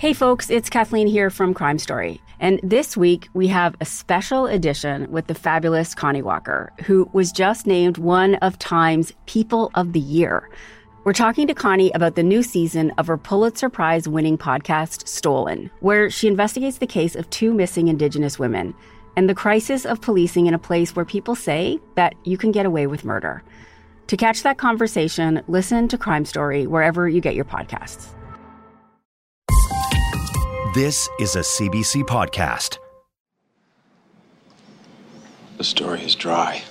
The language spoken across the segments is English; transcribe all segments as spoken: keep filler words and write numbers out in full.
Hey folks, it's Kathleen here from Crime Story. And this week we have a special edition with the fabulous Connie Walker, who was just named one of Time's People of the Year. We're talking to Connie about the new season of her Pulitzer Prize-winning podcast, Stolen, where she investigates the case of two missing Indigenous women and the crisis of policing in a place where people say that you can get away with murder. To catch that conversation, listen to Crime Story wherever you get your podcasts. This is a C B C podcast. The story is dry.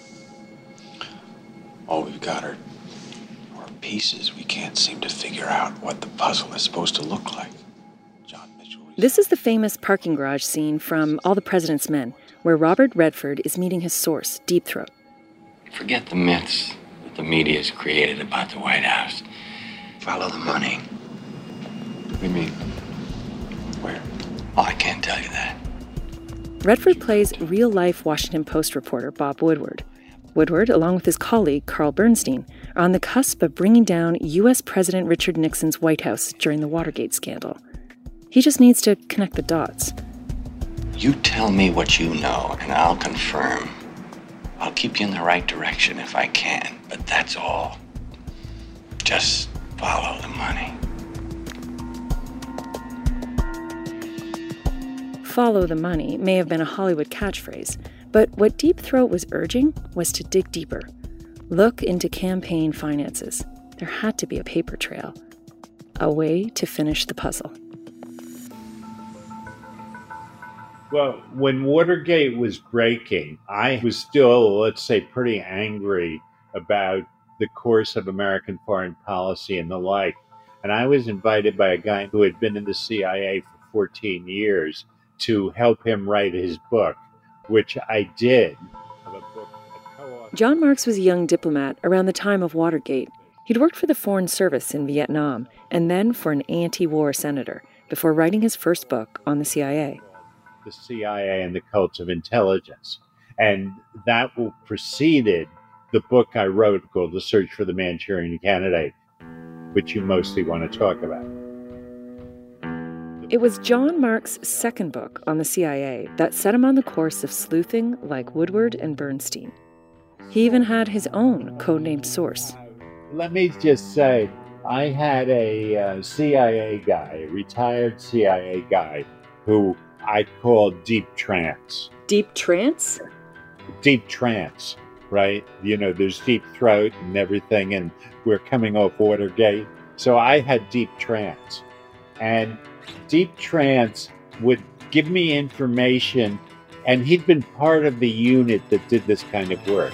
All we've got are, are pieces. We can't seem to figure out what the puzzle is supposed to look like. John Mitchell. This is the famous parking garage scene from All the President's Men, where Robert Redford is meeting his source, Deep Throat. Forget the myths that the media has created about the White House. Follow the money. What do you mean? Where? Oh, I can't tell you that. Redford plays real-life Washington Post reporter Bob Woodward. Woodward, along with his colleague Carl Bernstein, are on the cusp of bringing down U S President Richard Nixon's White House during the Watergate scandal. He just needs to connect the dots. You tell me what you know, and I'll confirm. I'll keep you in the right direction if I can, but that's all. Just follow the money. Follow the money may have been a Hollywood catchphrase, but what Deep Throat was urging was to dig deeper. Look into campaign finances. There had to be a paper trail. A way to finish the puzzle. Well, when Watergate was breaking, I was still, let's say, pretty angry about the course of American foreign policy and the like. And I was invited by a guy who had been in the C I A for fourteen years to help him write his book, which I did. John Marks was a young diplomat around the time of Watergate. He'd worked for the Foreign Service in Vietnam and then for an anti-war senator before writing his first book on the C I A. The C I A and the Cults of Intelligence. And that preceded the book I wrote called The Search for the Manchurian Candidate, which you mostly want to talk about. It was John Marks' second book on the C I A that set him on the course of sleuthing like Woodward and Bernstein. He even had his own codenamed source. Let me just say, I had a uh, C I A guy, a retired C I A guy, who I called Deep Trance. Deep Trance? Deep Trance, right? You know, there's Deep Throat and everything, and we're coming off Watergate. So I had Deep Trance. And Deep Trance would give me information, and he'd been part of the unit that did this kind of work.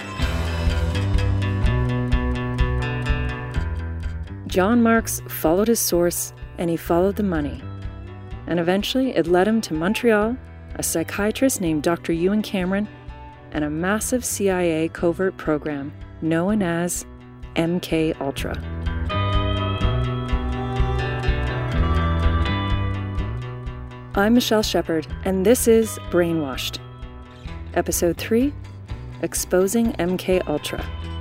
John Marks followed his source, and he followed the money. And eventually it led him to Montreal, a psychiatrist named Doctor Ewan Cameron, and a massive C I A covert program known as M K Ultra. I'm Michelle Shepard, and this is Brainwashed. Episode three, Exposing M K Ultra.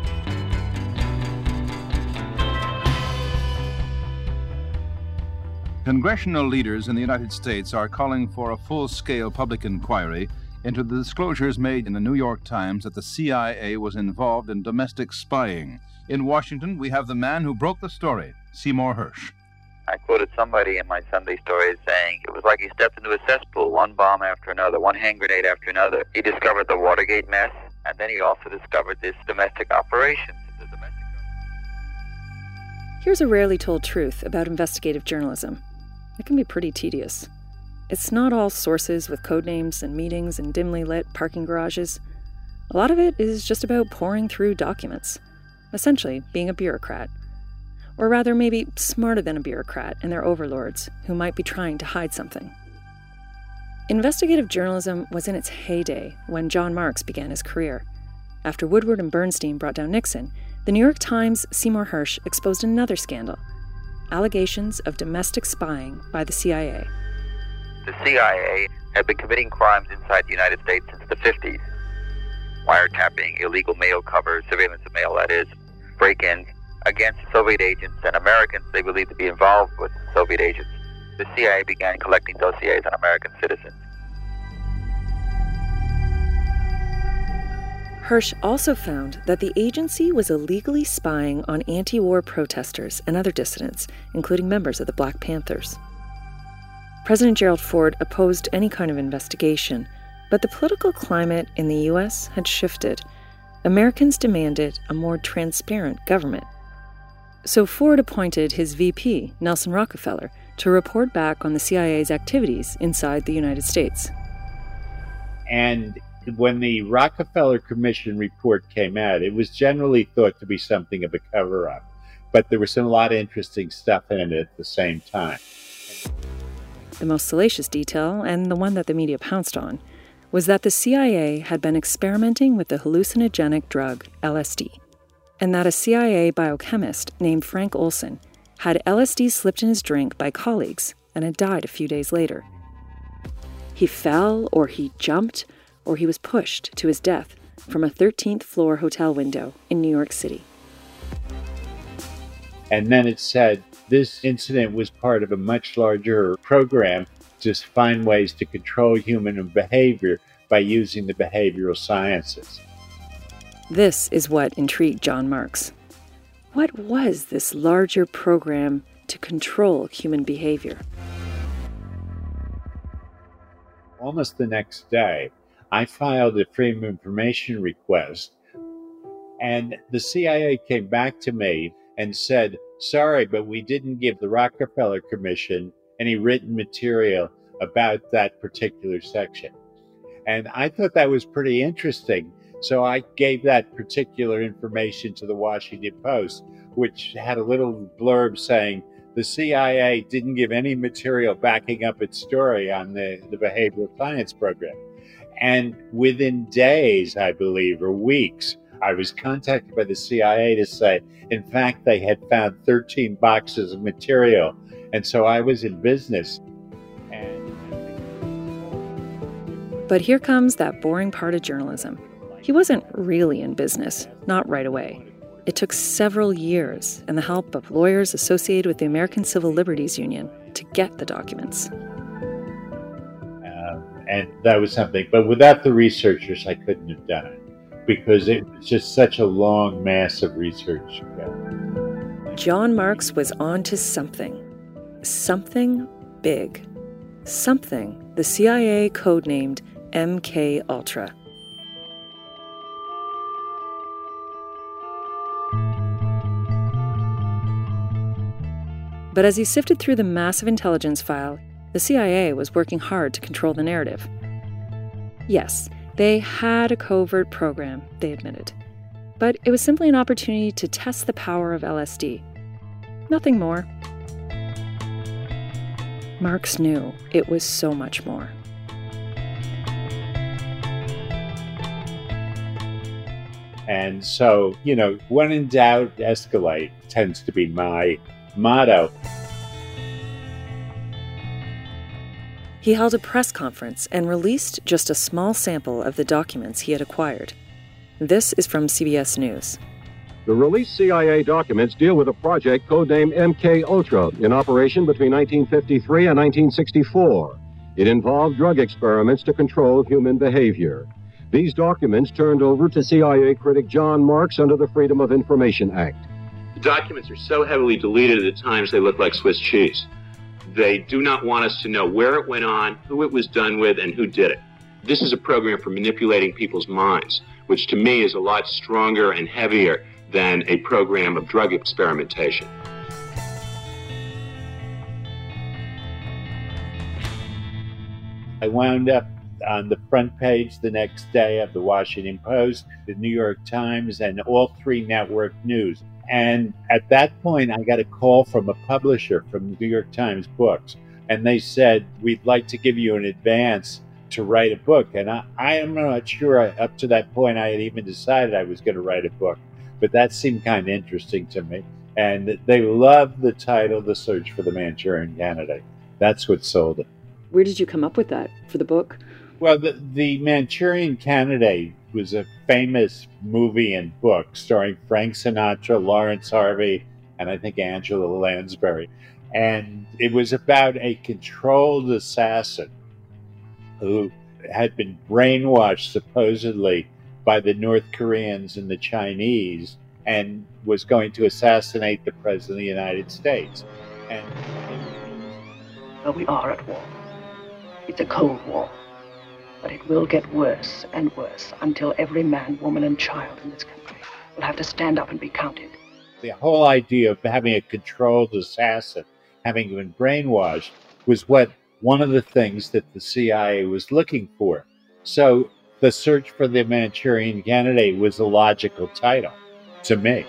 Congressional leaders in the United States are calling for a full-scale public inquiry into the disclosures made in the New York Times that the C I A was involved in domestic spying. In Washington, we have the man who broke the story, Seymour Hersh. I quoted somebody in my Sunday stories saying it was like he stepped into a cesspool, one bomb after another, one hand grenade after another. He discovered the Watergate mess, and then he also discovered this domestic operations. The domestic... Here's a rarely told truth about investigative journalism. It can be pretty tedious. It's not all sources with code names and meetings and dimly lit parking garages. A lot of it is just about pouring through documents, essentially being a bureaucrat. Or rather, maybe smarter than a bureaucrat and their overlords, who might be trying to hide something. Investigative journalism was in its heyday when John Marks began his career. After Woodward and Bernstein brought down Nixon, the New York Times' Seymour Hersh exposed another scandal: allegations of domestic spying by the C I A. The C I A had been committing crimes inside the United States since the fifties. Wiretapping, illegal mail cover, surveillance of mail, that is, break-ins, against Soviet agents and Americans they believed to be involved with Soviet agents. the C I A began collecting dossiers on American citizens. Hersh also found that the agency was illegally spying on anti-war protesters and other dissidents, including members of the Black Panthers. President Gerald Ford opposed any kind of investigation, but the political climate in the U S had shifted. Americans demanded a more transparent government. So Ford appointed his V P, Nelson Rockefeller, to report back on the C I A's activities inside the United States. And when the Rockefeller Commission report came out, it was generally thought to be something of a cover-up, but there was some, a lot of interesting stuff in it at the same time. The most salacious detail, and the one that the media pounced on, was that the C I A had been experimenting with the hallucinogenic drug L S D, and that a C I A biochemist named Frank Olson had L S D slipped in his drink by colleagues and had died a few days later. He fell, or he jumped, or he was pushed to his death from a thirteenth floor hotel window in New York City. And then it said this incident was part of a much larger program to find ways to control human behavior by using the behavioral sciences. This is what intrigued John Marks. What was this larger program to control human behavior? Almost the next day, I filed a Freedom of Information request, and the C I A came back to me and said, sorry, but we didn't give the Rockefeller Commission any written material about that particular section. And I thought that was pretty interesting. So I gave that particular information to the Washington Post, which had a little blurb saying the C I A didn't give any material backing up its story on the, the behavioral science program. And within days, I believe, or weeks, I was contacted by the C I A to say, in fact, they had found thirteen boxes of material. And so I was in business. And... But here comes that boring part of journalism. He wasn't really in business, not right away. It took several years and the help of lawyers associated with the American Civil Liberties Union to get the documents. Uh, and that was something. But without the researchers, I couldn't have done it, because it was just such a long, massive research. John Marks was on to something. Something big. Something the C I A codenamed M K Ultra. But as he sifted through the massive intelligence file, the C I A was working hard to control the narrative. Yes, they had a covert program, they admitted. But it was simply an opportunity to test the power of L S D. Nothing more. Marks knew it was so much more. And so, you know, when in doubt, escalate tends to be my motto. He held a press conference and released just a small sample of the documents he had acquired. This is from C B S News. The released C I A documents deal with a project codenamed M K Ultra in operation between nineteen fifty-three and nineteen sixty-four. It involved drug experiments to control human behavior. These documents turned over to C I A critic John Marks under the Freedom of Information Act. The documents are so heavily deleted at times they look like Swiss cheese. They do not want us to know where it went on, who it was done with, and who did it. This is a program for manipulating people's minds, which to me is a lot stronger and heavier than a program of drug experimentation. I wound up on the front page the next day of the Washington Post, the New York Times, and all three network news. And at that point, I got a call from a publisher from the New York Times Books, and they said, we'd like to give you an advance to write a book. And I, I am not sure, I, up to that point, I had even decided I was going to write a book, but that seemed kind of interesting to me. And they loved the title, The Search for the Manchurian Candidate. That's what sold it. Where did you come up with that for the book? Well, the, the Manchurian Candidate was a famous movie and book starring Frank Sinatra, Lawrence Harvey, and I think Angela Lansbury. And it was about a controlled assassin who had been brainwashed supposedly by the North Koreans and the Chinese and was going to assassinate the President of the United States. And well, we are at war. It's a cold war. But it will get worse and worse until every man, woman, and child in this country will have to stand up and be counted. The whole idea of having a controlled assassin, having been brainwashed, was what one of the things that the C I A was looking for. So the search for the Manchurian Candidate was a logical title to me.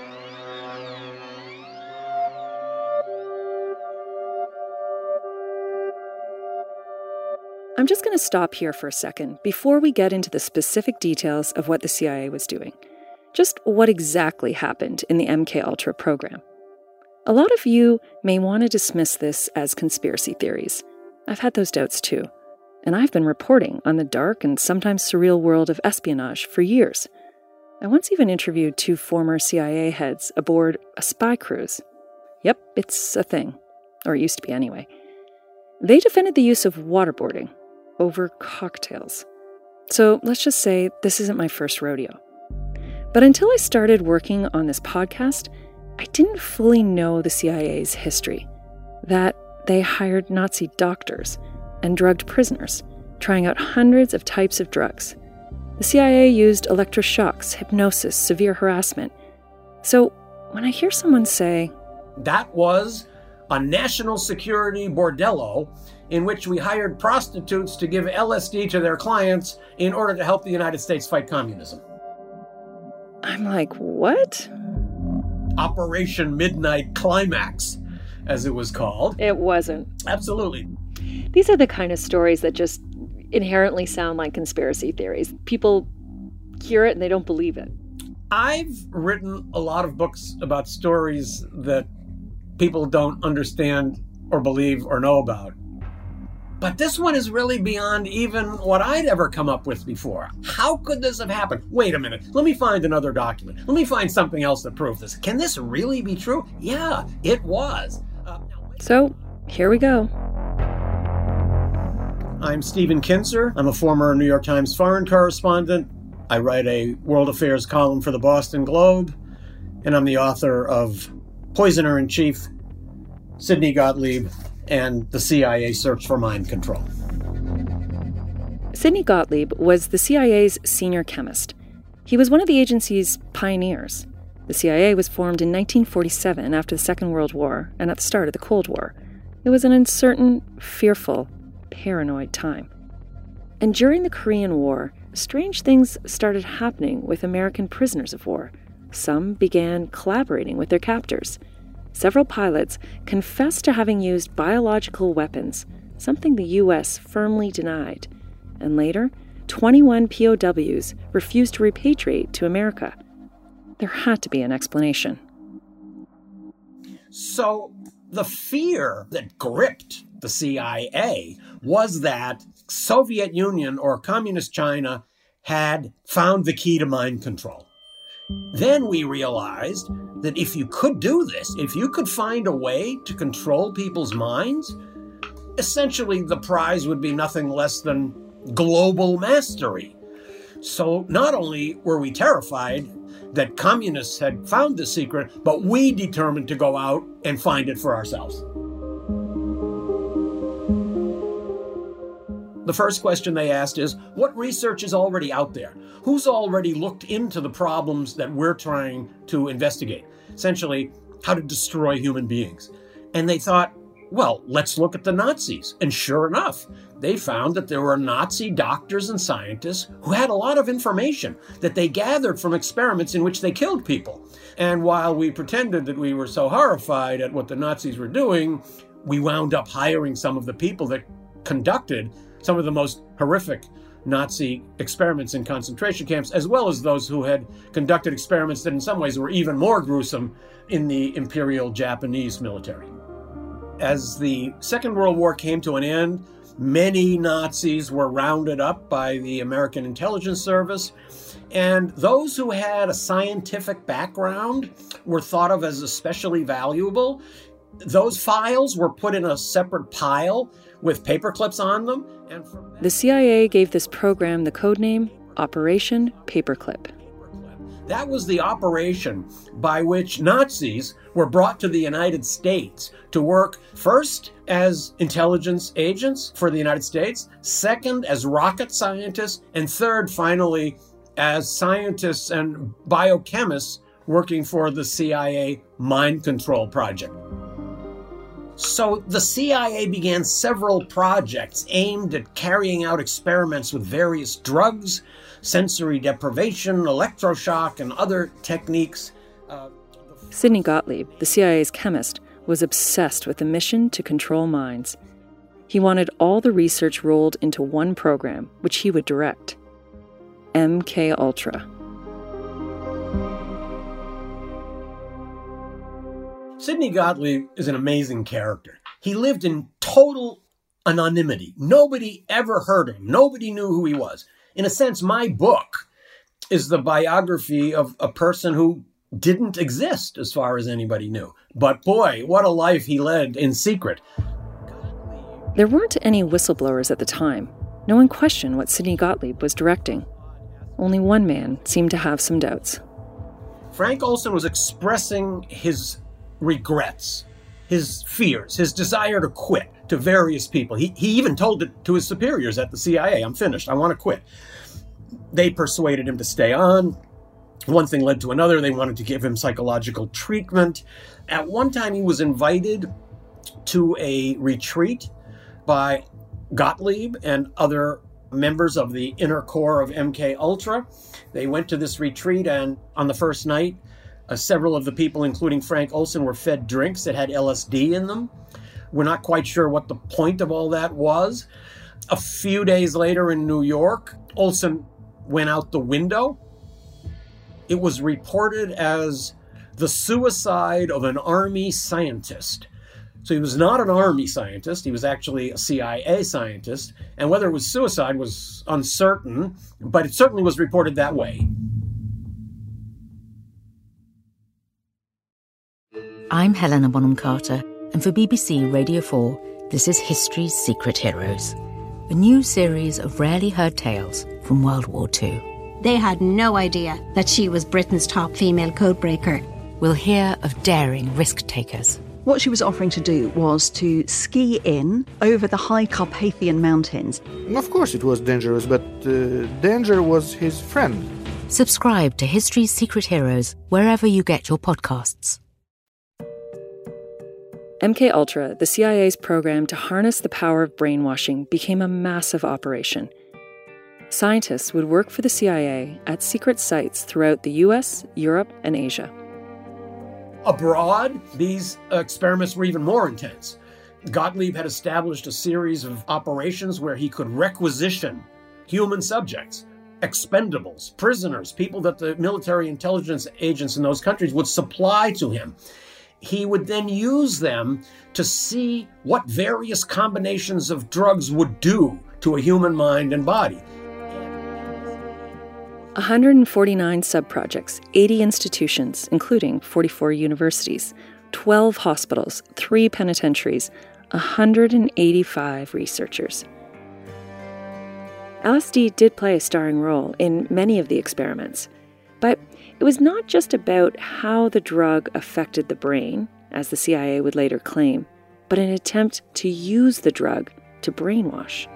I'm just going to stop here for a second before we get into the specific details of what the C I A was doing. Just what exactly happened in the M K Ultra program. A lot of you may want to dismiss this as conspiracy theories. I've had those doubts too. And I've been reporting on the dark and sometimes surreal world of espionage for years. I once even interviewed two former C I A heads aboard a spy cruise. Yep, it's a thing. Or it used to be anyway. They defended the use of waterboarding over cocktails. So let's just say this isn't my first rodeo. But until I started working on this podcast, I didn't fully know the C I A's history. That they hired Nazi doctors and drugged prisoners, trying out hundreds of types of drugs. The C I A used electroshocks, hypnosis, severe harassment. So when I hear someone say, that was a national security bordello in which we hired prostitutes to give L S D to their clients in order to help the United States fight communism. I'm like, what? Operation Midnight Climax, as it was called. It wasn't. Absolutely. These are the kind of stories that just inherently sound like conspiracy theories. People hear it and they don't believe it. I've written a lot of books about stories that people don't understand or believe or know about. But this one is really beyond even what I'd ever come up with before. How could this have happened? Wait a minute. Let me find another document. Let me find something else that proves this. Can this really be true? Yeah, it was. Uh, now, so, here we go. I'm Stephen Kinzer. I'm a former New York Times foreign correspondent. I write a world affairs column for the Boston Globe. And I'm the author of Poisoner-in-Chief, Sidney Gottlieb, and the C I A Search for Mind Control. Sidney Gottlieb was the C I A's senior chemist. He was one of the agency's pioneers. The C I A was formed in nineteen forty-seven after the Second World War and at the start of the Cold War. It was an uncertain, fearful, paranoid time. And during the Korean War, strange things started happening with American prisoners of war. Some began collaborating with their captors. Several pilots confessed to having used biological weapons, something the U S firmly denied. And later, twenty-one P O Ws refused to repatriate to America. There had to be an explanation. So the fear that gripped the C I A was that Soviet Union or Communist China had found the key to mind control. Then we realized that if you could do this, if you could find a way to control people's minds, essentially the prize would be nothing less than global mastery. So not only were we terrified that communists had found the secret, but we determined to go out and find it for ourselves. The first question they asked is, what research is already out there? Who's already looked into the problems that we're trying to investigate? Essentially, how to destroy human beings. And they thought, well, let's look at the Nazis. And sure enough, they found that there were Nazi doctors and scientists who had a lot of information that they gathered from experiments in which they killed people. And while we pretended that we were so horrified at what the Nazis were doing, we wound up hiring some of the people that conducted some of the most horrific Nazi experiments in concentration camps, as well as those who had conducted experiments that in some ways were even more gruesome in the Imperial Japanese military. As the Second World War came to an end, many Nazis were rounded up by the American Intelligence Service, and those who had a scientific background were thought of as especially valuable. those files were put in a separate pile with paper clips on them. And from the C I A gave this program the code name Operation Paperclip. That was the operation by which Nazis were brought to the United States to work first as intelligence agents for the United States, second as rocket scientists, and third, finally, as scientists and biochemists working for the C I A mind control project. So the C I A began several projects aimed at carrying out experiments with various drugs, sensory deprivation, electroshock, and other techniques. Uh, Sidney Gottlieb, the C I A's chemist, was obsessed with the mission to control minds. He wanted all the research rolled into one program, which he would direct. M K Ultra. Sidney Gottlieb is an amazing character. He lived in total anonymity. Nobody ever heard of him. Nobody knew who he was. In a sense, my book is the biography of a person who didn't exist as far as anybody knew. But boy, what a life he led in secret. There weren't any whistleblowers at the time. No one questioned what Sidney Gottlieb was directing. Only one man seemed to have some doubts. Frank Olson was expressing his regrets, his fears, his desire to quit to various people. He, he even told it to his superiors at the C I A, I'm finished, I want to quit. They persuaded him to stay on. One thing led to another. They wanted to give him psychological treatment. At one time, he was invited to a retreat by Gottlieb and other members of the inner core of M K Ultra. They went to this retreat, and on the first night, uh, several of the people, including Frank Olson, were fed drinks that had L S D in them. We're not quite sure what the point of all that was. A few days later in New York, Olson went out the window. It was reported as the suicide of an Army scientist. So he was not an Army scientist. He was actually a C I A scientist. And whether it was suicide was uncertain, but it certainly was reported that way. I'm Helena Bonham Carter, and for B B C Radio four, this is History's Secret Heroes, a new series of rarely heard tales from World War Two. They had no idea that she was Britain's top female codebreaker. We'll hear of daring risk-takers. What she was offering to do was to ski in over the high Carpathian Mountains. Of course it was dangerous, but uh, danger was his friend. Subscribe to History's Secret Heroes wherever you get your podcasts. M K Ultra, the C I A's program to harness the power of brainwashing, became a massive operation. Scientists would work for the C I A at secret sites throughout the U S, Europe, and Asia. Abroad, these experiments were even more intense. Gottlieb had established a series of operations where he could requisition human subjects, expendables, prisoners, people that the military intelligence agents in those countries would supply to him. He would then use them to see what various combinations of drugs would do to a human mind and body. one hundred forty-nine subprojects, eighty institutions, including forty-four universities, twelve hospitals, three penitentiaries, one hundred eighty-five researchers. L S D did play a starring role in many of the experiments, but it was not just about how the drug affected the brain, as the C I A would later claim, but an attempt to use the drug to brainwash.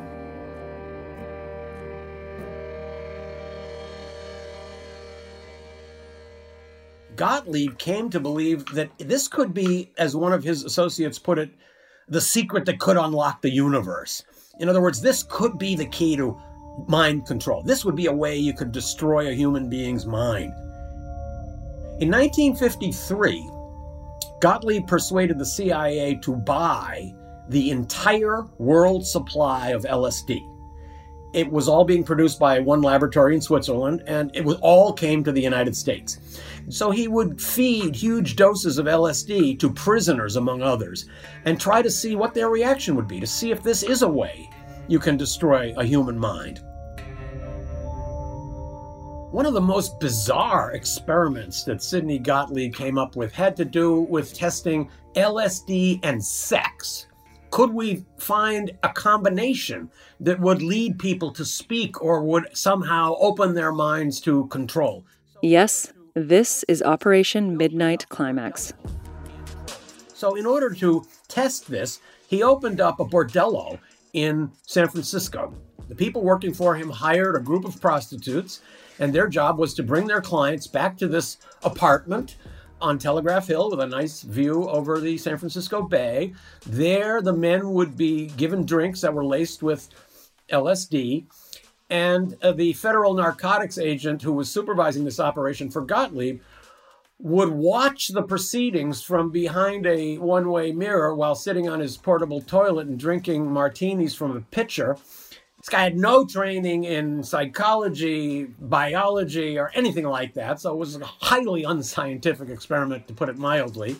Gottlieb came to believe that this could be, as one of his associates put it, the secret that could unlock the universe. In other words, this could be the key to mind control. This would be a way you could destroy a human being's mind. In nineteen fifty-three, Gottlieb persuaded the C I A to buy the entire world supply of L S D. It was all being produced by one laboratory in Switzerland, and it was, all came to the United States. So he would feed huge doses of L S D to prisoners, among others, and try to see what their reaction would be, to see if this is a way you can destroy a human mind. One of the most bizarre experiments that Sidney Gottlieb came up with had to do with testing L S D and sex. Could we find a combination that would lead people to speak or would somehow open their minds to control? Yes, this is Operation Midnight Climax. So in order to test this, he opened up a bordello in San Francisco. The people working for him hired a group of prostitutes, and their job was to bring their clients back to this apartment on Telegraph Hill with a nice view over the San Francisco Bay. There, the men would be given drinks that were laced with L S D, and uh, the federal narcotics agent who was supervising this operation for Gottlieb would watch the proceedings from behind a one-way mirror while sitting on his portable toilet and drinking martinis from a pitcher. This guy had no training in psychology, biology, or anything like that, so it was a highly unscientific experiment, to put it mildly.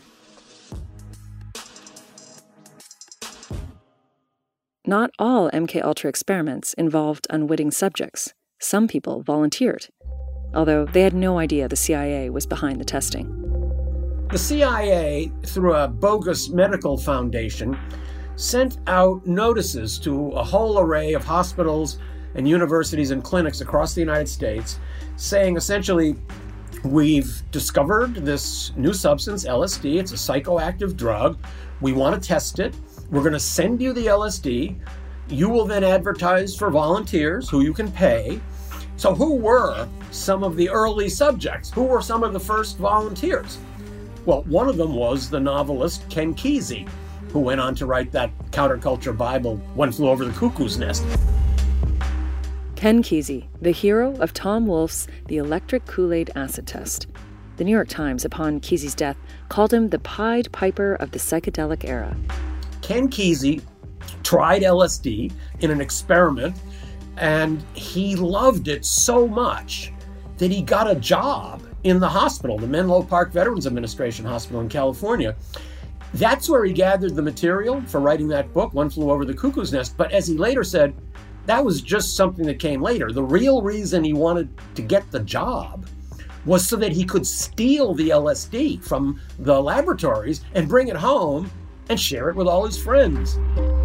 Not all M K Ultra experiments involved unwitting subjects. Some people volunteered, although they had no idea the C I A was behind the testing. The C I A, through a bogus medical foundation, sent out notices to a whole array of hospitals and universities and clinics across the United States, saying essentially, we've discovered this new substance, L S D. It's a psychoactive drug. We want to test it. We're going to send you the L S D. You will then advertise for volunteers who you can pay. So who were some of the early subjects? Who were some of the first volunteers? Well, one of them was the novelist Ken Kesey, who went on to write that counterculture Bible, One Flew Over the Cuckoo's Nest. Ken Kesey, the hero of Tom Wolfe's The Electric Kool-Aid Acid Test. The New York Times, upon Kesey's death, called him the Pied Piper of the psychedelic era. Ken Kesey tried L S D in an experiment, and he loved it so much that he got a job in the hospital, the Menlo Park Veterans Administration Hospital in California. That's where he gathered the material for writing that book, One Flew Over the Cuckoo's Nest. But as he later said, that was just something that came later. The real reason he wanted to get the job was so that he could steal the L S D from the laboratories and bring it home and share it with all his friends.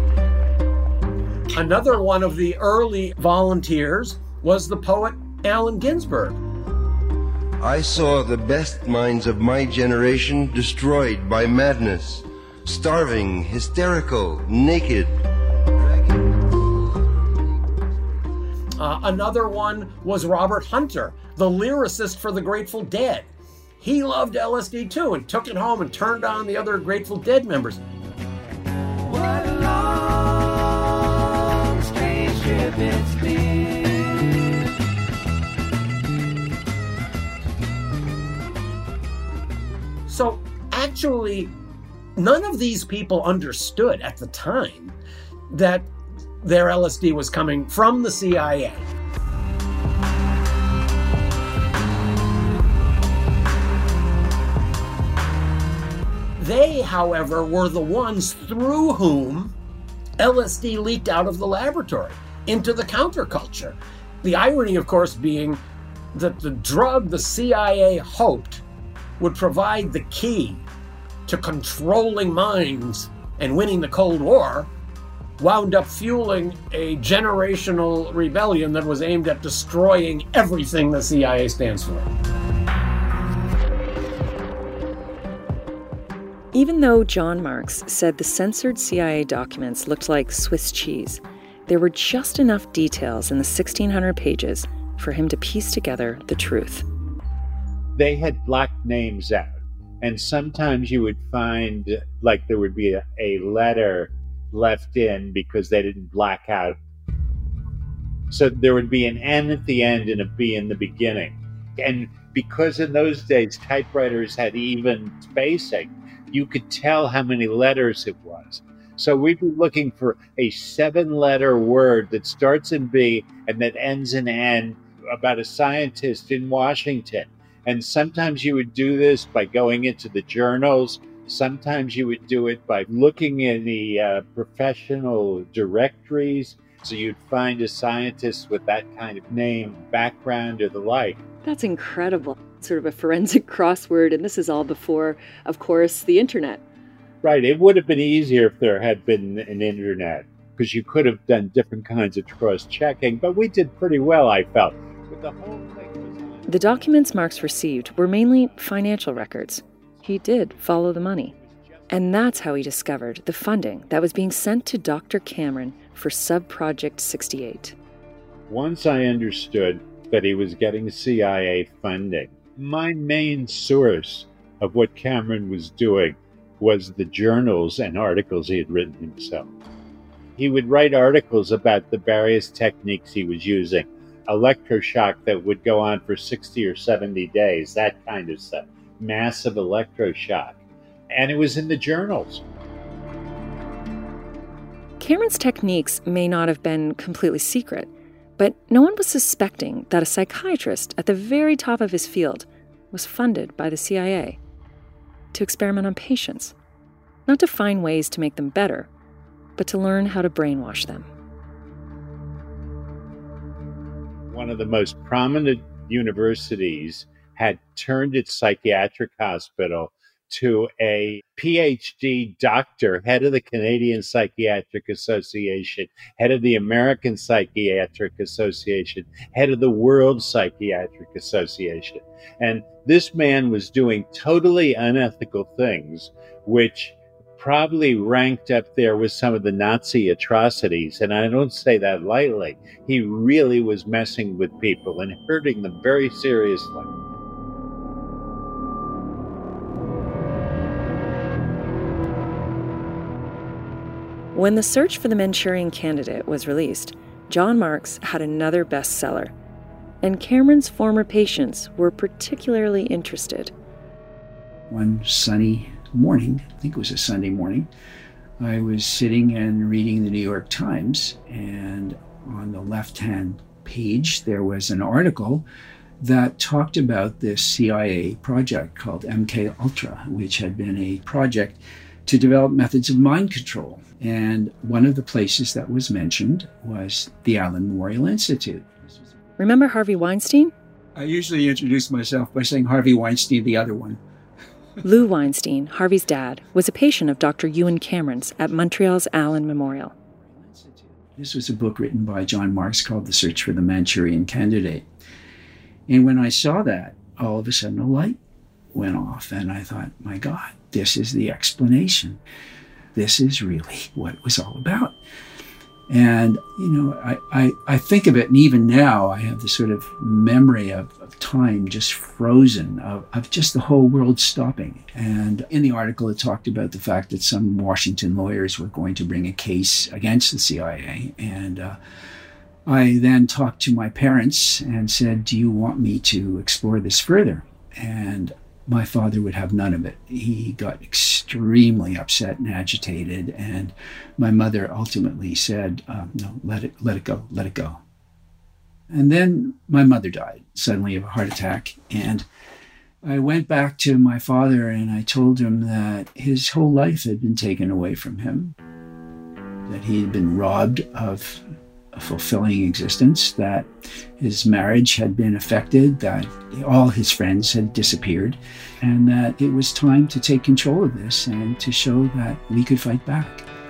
Another one of the early volunteers was the poet Allen Ginsberg. I saw the best minds of my generation destroyed by madness, starving, hysterical, naked. Uh, another one was Robert Hunter, the lyricist for the Grateful Dead. He loved L S D too and took it home and turned on the other Grateful Dead members. What a long, strange trip it's been. So actually, none of these people understood at the time that their L S D was coming from the C I A. They, however, were the ones through whom L S D leaked out of the laboratory into the counterculture. The irony, of course, being that the drug the C I A hoped would provide the key to controlling minds and winning the Cold War wound up fueling a generational rebellion that was aimed at destroying everything the C I A stands for. Even though John Marks said the censored C I A documents looked like Swiss cheese, there were just enough details in the sixteen hundred pages for him to piece together the truth. They had blacked names out, and sometimes you would find like there would be a, a letter left in because they didn't black out. So there would be an N at the end and a B in the beginning. And because in those days typewriters had even spacing, you could tell how many letters it was. So we'd be looking for a seven-letter word that starts in B and that ends in N about a scientist in Washington. And sometimes you would do this by going into the journals. Sometimes you would do it by looking in the uh, professional directories. So you'd find a scientist with that kind of name, background, or the like. That's incredible. Sort of a forensic crossword, and this is all before, of course, the internet. Right. It would have been easier if there had been an internet, because you could have done different kinds of cross-checking, but we did pretty well, I felt. But the whole thing was... The documents Marks received were mainly financial records. He did follow the money. And that's how he discovered the funding that was being sent to Doctor Cameron for Sub-Project sixty-eight. Once I understood that he was getting C I A funding, my main source of what Cameron was doing was the journals and articles he had written himself. He would write articles about the various techniques he was using, electroshock that would go on for sixty or seventy days, that kind of stuff, massive electroshock. And it was in the journals. Cameron's techniques may not have been completely secret, but no one was suspecting that a psychiatrist at the very top of his field was funded by the C I A to experiment on patients, not to find ways to make them better, but to learn how to brainwash them. One of the most prominent universities had turned its psychiatric hospital to a P H D doctor, head of the Canadian Psychiatric Association, head of the American Psychiatric Association, head of the World Psychiatric Association. And this man was doing totally unethical things, which probably ranked up there with some of the Nazi atrocities. And I don't say that lightly. He really was messing with people and hurting them very seriously. When The Search for the Manchurian Candidate was released, John Marks had another bestseller, and Cameron's former patients were particularly interested. One sunny morning, I think it was a Sunday morning, I was sitting and reading the New York Times, and on the left-hand page there was an article that talked about this C I A project called M K Ultra, which had been a project to develop methods of mind control. And one of the places that was mentioned was the Allen Memorial Institute. Remember Harvey Weinstein? I usually introduce myself by saying Harvey Weinstein, the other one. Lou Weinstein, Harvey's dad, was a patient of Doctor Ewan Cameron's at Montreal's Allen Memorial. This was a book written by John Marks called The Search for the Manchurian Candidate. And when I saw that, all of a sudden a light went off, and I thought, my God, this is the explanation. This is really what it was all about. And, you know, I, I, I think of it, and even now I have this sort of memory of, of time just frozen, of, of just the whole world stopping. And in the article, it talked about the fact that some Washington lawyers were going to bring a case against the C I A. And uh, I then talked to my parents and said, do you want me to explore this further? And my father would have none of it. He got extremely upset and agitated, and my mother ultimately said, uh, no, let it, let it go, let it go. And then my mother died suddenly of a heart attack, and I went back to my father and I told him that his whole life had been taken away from him, that he had been robbed of a fulfilling existence, that his marriage had been affected, that all his friends had disappeared, and that it was time to take control of this and to show that we could fight back.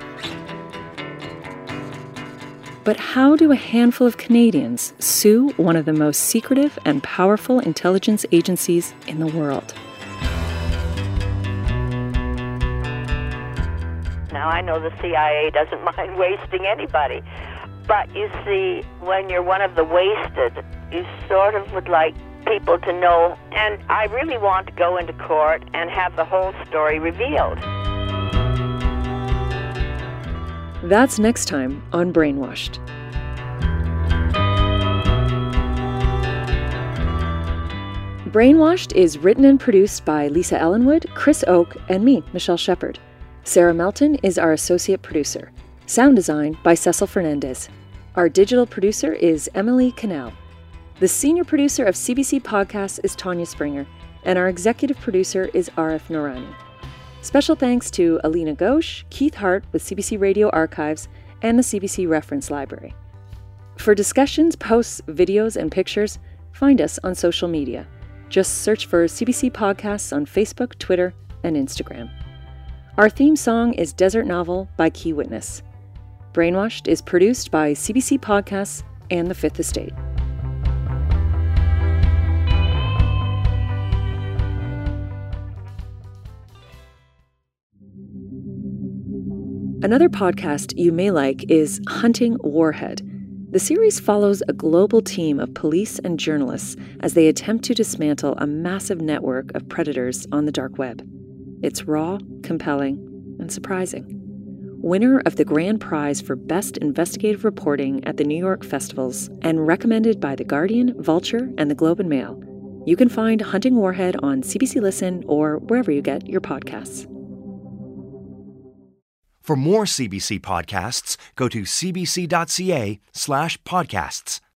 But how do a handful of Canadians sue one of the most secretive and powerful intelligence agencies in the world? Now, I know the C I A doesn't mind wasting anybody. But you see, when you're one of the wasted, you sort of would like people to know, and I really want to go into court and have the whole story revealed. That's next time on Brainwashed. Brainwashed is written and produced by Lisa Ellenwood, Chris Oake, and me, Michelle Shepard. Sarah Melton is our associate producer. Sound design by Cecil Fernandez. Our digital producer is Emily Cannell. The senior producer of C B C Podcasts is Tanya Springer, and our executive producer is Arif Noorani. Special thanks to Alina Ghosh, Keith Hart with C B C Radio Archives, and the C B C Reference Library. For discussions, posts, videos, and pictures, Find us on social media. Just search for C B C Podcasts on Facebook, Twitter, and Instagram. Our theme song is Desert Novel by Key Witness. Brainwashed is produced by C B C Podcasts and The Fifth Estate. Another podcast you may like is Hunting Warhead. The series follows a global team of police and journalists as they attempt to dismantle a massive network of predators on the dark web. It's raw, compelling, and surprising. Winner of the grand prize for Best Investigative Reporting at the New York Festivals and recommended by The Guardian, Vulture, and The Globe and Mail. You can find Hunting Warhead on C B C Listen or wherever you get your podcasts. For more C B C podcasts, go to cbc.ca slash podcasts.